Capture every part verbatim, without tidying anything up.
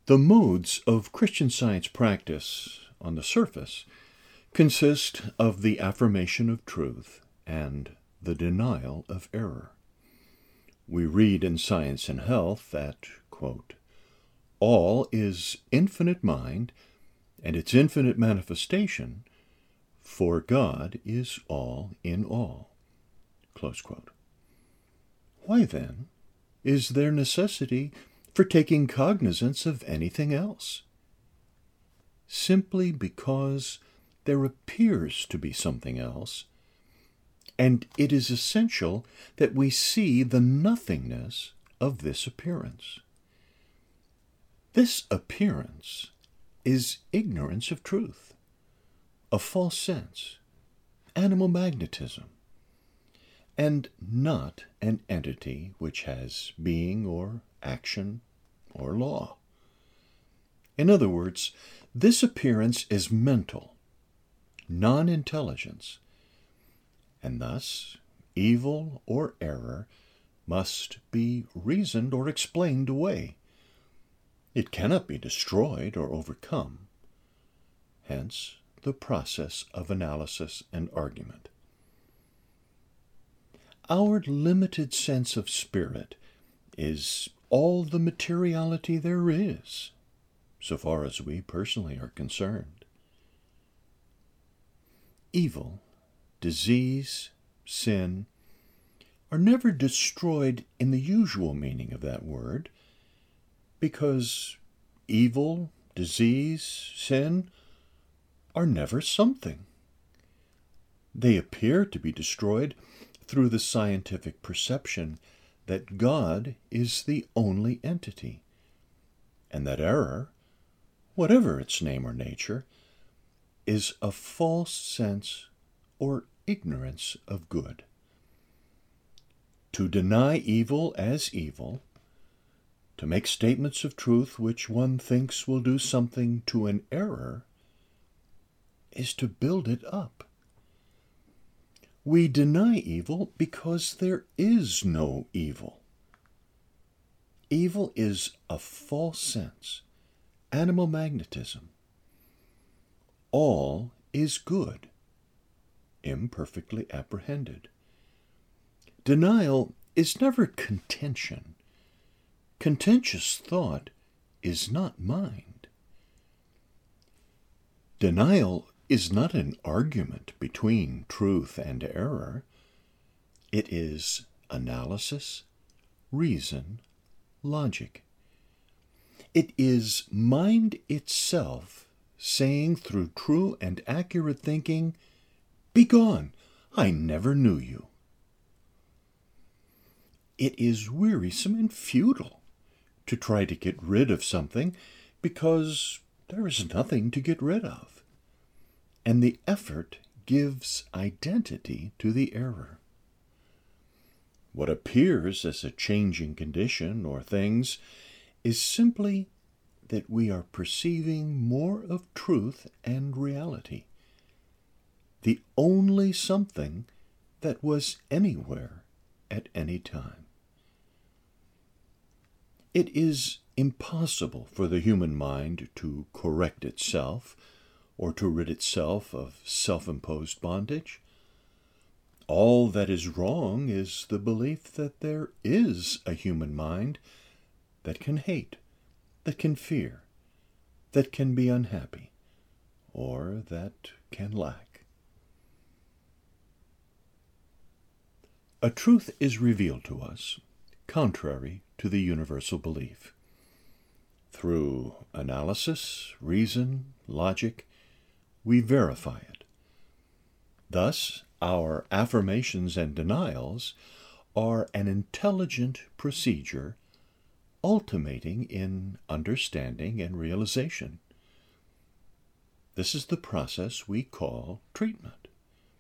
The modes of Christian Science practice, on the surface, consist of the affirmation of truth and the denial of error. We read in Science and Health that, quote, all is infinite mind and its infinite manifestation, for God is all in all. Close quote. Why, then, is there necessity for taking cognizance of anything else? Simply because there appears to be something else, and it is essential that we see the nothingness of this appearance. This appearance is ignorance of truth, a false sense, animal magnetism, and not an entity which has being or action or law. In other words, this appearance is mental, non-intelligence, and thus evil or error must be reasoned or explained away. It cannot be destroyed or overcome. Hence, the process of analysis and argument. Our limited sense of spirit is all the materiality there is, so far as we personally are concerned. Evil, disease, sin are never destroyed in the usual meaning of that word, because evil, disease, sin are never something. They appear to be destroyed through the scientific perception that God is the only entity, and that error, whatever its name or nature, is a false sense or ignorance of good. To deny evil as evil, to make statements of truth which one thinks will do something to an error, is to build it up. We deny evil because there is no evil. Evil is a false sense, animal magnetism. All is good, imperfectly apprehended. Denial is never contention. Contentious thought is not mind. Denial is not an argument between truth and error. It is analysis, reason, logic. It is mind itself saying through true and accurate thinking, "Begone, I never knew you." It is wearisome and futile to try to get rid of something because there is nothing to get rid of, and the effort gives identity to the error. What appears as a changing condition or things is simply that we are perceiving more of truth and reality, the only something that was anywhere at any time. It is impossible for the human mind to correct itself or to rid itself of self-imposed bondage. All that is wrong is the belief that there is a human mind that can hate, that can fear, that can be unhappy, or that can lack. A truth is revealed to us, contrary to the universal belief. Through analysis, reason, logic, we verify it. Thus, our affirmations and denials are an intelligent procedure ultimating in understanding and realization. This is the process we call treatment.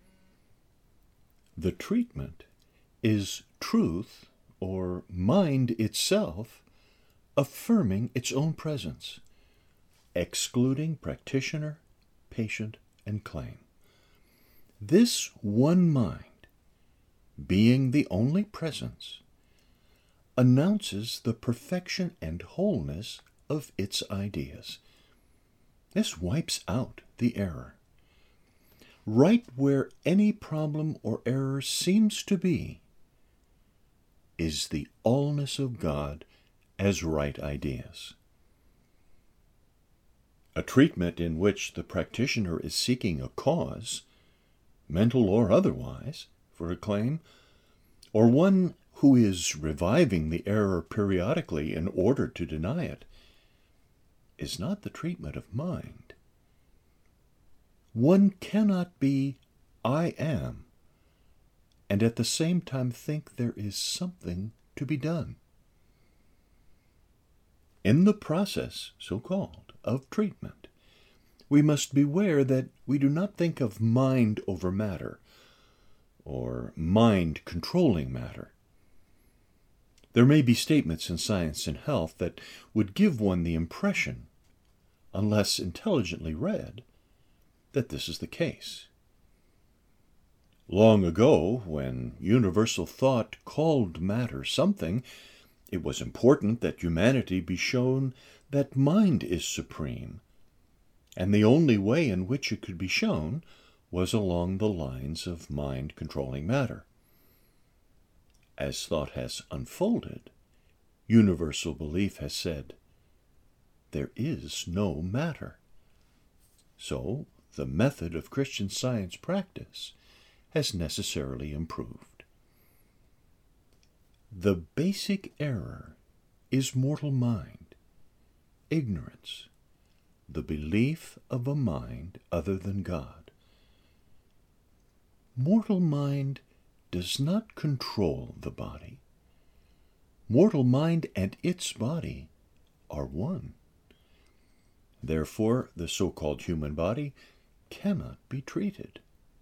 The treatment is truth, or mind itself, affirming its own presence, excluding practitioner, patient, and claim. This one mind, being the only presence, announces the perfection and wholeness of its ideas. This wipes out the error. Right where any problem or error seems to be is the allness of God as right ideas. A treatment in which the practitioner is seeking a cause, mental or otherwise, for a claim, or one who is reviving the error periodically in order to deny it, is not the treatment of mind. One cannot be I am, and at the same time think there is something to be done. In the process, so-called, of treatment, we must beware that we do not think of mind over matter, or mind controlling matter. There may be statements in Science and Health that would give one the impression, unless intelligently read, that this is the case. Long ago, when universal thought called matter something, it was important that humanity be shown that mind is supreme, and the only way in which it could be shown was along the lines of mind controlling matter. As thought has unfolded, universal belief has said, there is no matter. So, the method of Christian Science practice has necessarily improved. The basic error is mortal mind, ignorance, the belief of a mind other than God. Mortal mind does not control the body. Mortal mind and its body are one. Therefore, the so-called human body cannot be treated.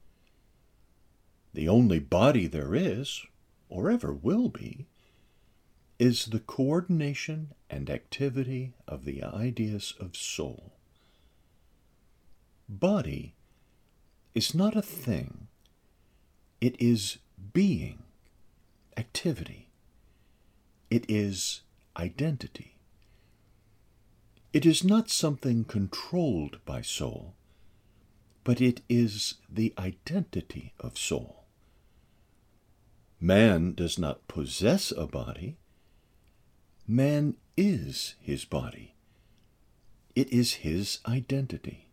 The only body there is, or ever will be, is the coordination and activity of the ideas of soul. Body is not a thing. It is being, activity. It is identity. It is not something controlled by soul, but it is the identity of soul. Man does not possess a body. Man is his body. It is his identity.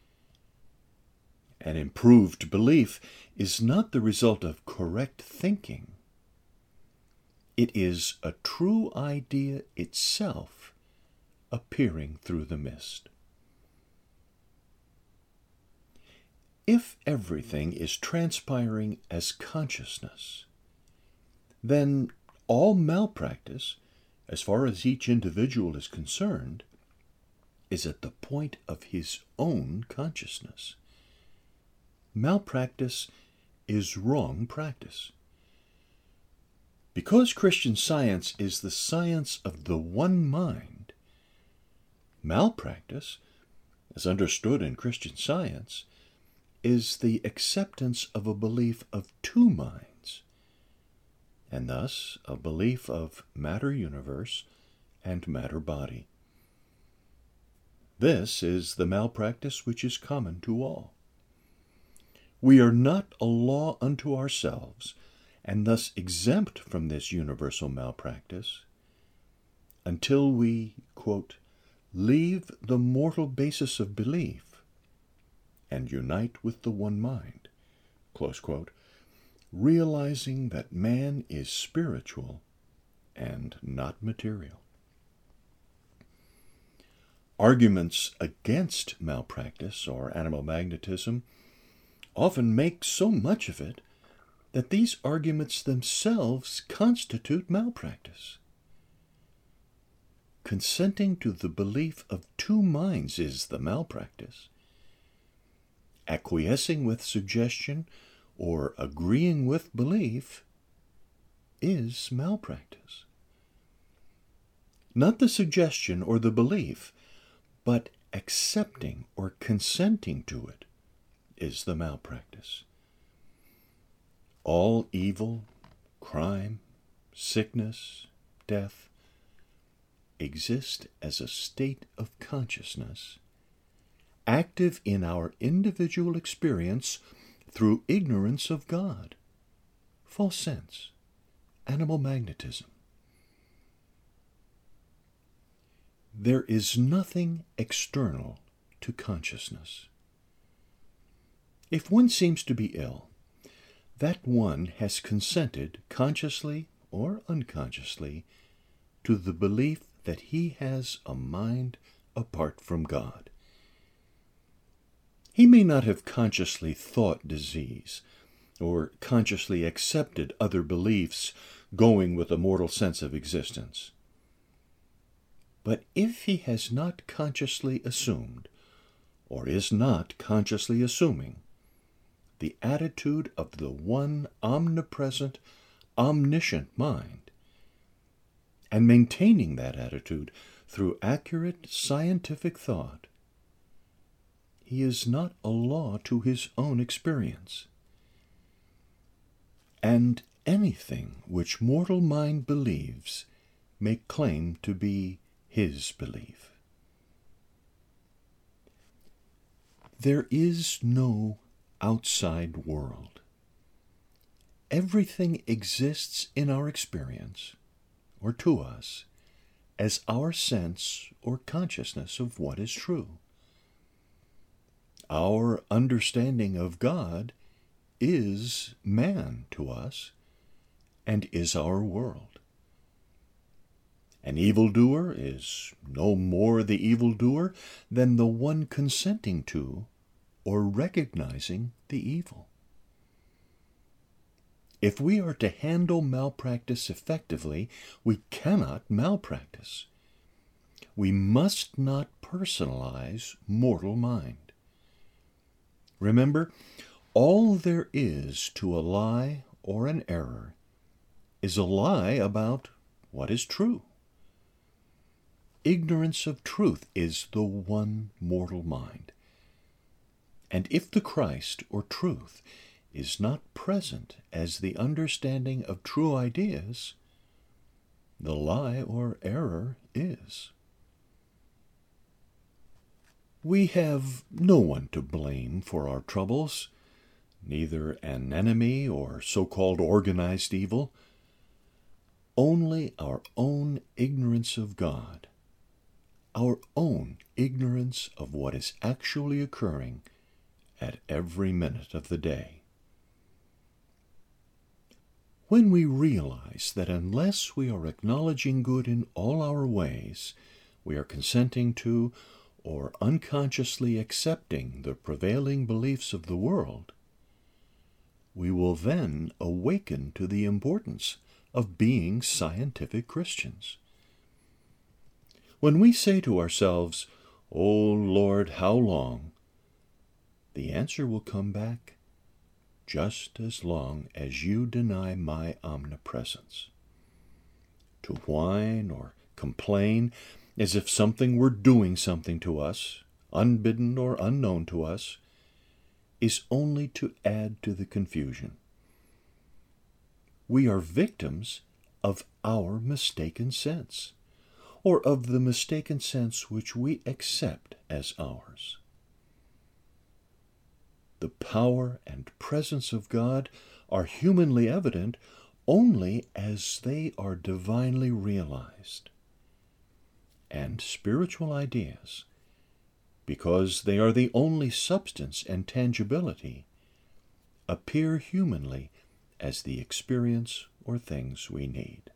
An improved belief is not the result of correct thinking. It is a true idea itself appearing through the mist. If everything is transpiring as consciousness, then all malpractice, as far as each individual is concerned, is at the point of his own consciousness. Malpractice is wrong practice. Because Christian Science is the science of the one mind, malpractice, as understood in Christian Science, is the acceptance of a belief of two minds, and thus a belief of matter-universe and matter-body. This is the malpractice which is common to all. We are not a law unto ourselves, and thus exempt from this universal malpractice, until we, quote, leave the mortal basis of belief and unite with the one mind, close quote, realizing that man is spiritual and not material. Arguments against malpractice or animal magnetism often make so much of it that these arguments themselves constitute malpractice. Consenting to the belief of two minds is the malpractice. Acquiescing with suggestion or agreeing with belief is malpractice. Not the suggestion or the belief, but accepting or consenting to it is the malpractice. All evil, crime, sickness, death exist as a state of consciousness, active in our individual experience through ignorance of God, false sense, animal magnetism. There is nothing external to consciousness. If one seems to be ill, that one has consented, consciously or unconsciously, to the belief that he has a mind apart from God. He may not have consciously thought disease, or consciously accepted other beliefs going with a mortal sense of existence. But if he has not consciously assumed, or is not consciously assuming, the attitude of the one omnipresent, omniscient mind, and maintaining that attitude through accurate scientific thought, he is not a law to his own experience. And anything which mortal mind believes may claim to be his belief. There is no outside world. Everything exists in our experience, or to us, as our sense or consciousness of what is true. Our understanding of God is man to us, and is our world. An evildoer is no more the evildoer than the one consenting to or recognizing the evil. If we are to handle malpractice effectively, we cannot malpractice. We must not personalize mortal mind. Remember, all there is to a lie or an error is a lie about what is true. Ignorance of truth is the one mortal mind. And if the Christ or truth is not present as the understanding of true ideas, the lie or error is. We have no one to blame for our troubles, neither an enemy or so-called organized evil, only our own ignorance of God, our own ignorance of what is actually occurring at every minute of the day. When we realize that unless we are acknowledging good in all our ways, we are consenting to or unconsciously accepting the prevailing beliefs of the world, we will then awaken to the importance of being scientific Christians. When we say to ourselves, "O Lord, how long?" the answer will come back, "Just as long as you deny my omnipresence." To whine or complain as if something were doing something to us, unbidden or unknown to us, is only to add to the confusion. We are victims of our mistaken sense, or of the mistaken sense which we accept as ours. The power and presence of God are humanly evident only as they are divinely realized. And spiritual ideas, because they are the only substance and tangibility, appear humanly as the experience or things we need.